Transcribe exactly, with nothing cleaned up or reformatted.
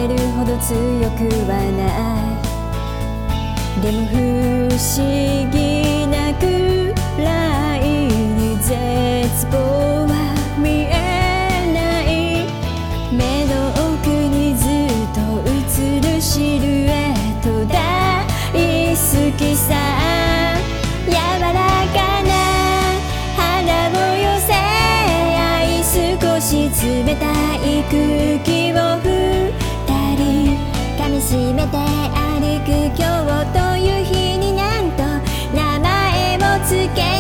れるほど強くはない。でも不思議なくらいに絶望は見えない。目の奥にずっと映るシルエット大好きさ。柔らかな肌を寄せ合い、少し冷たい空気を二人噛みしめて歩く今日という日になんと名前をつけ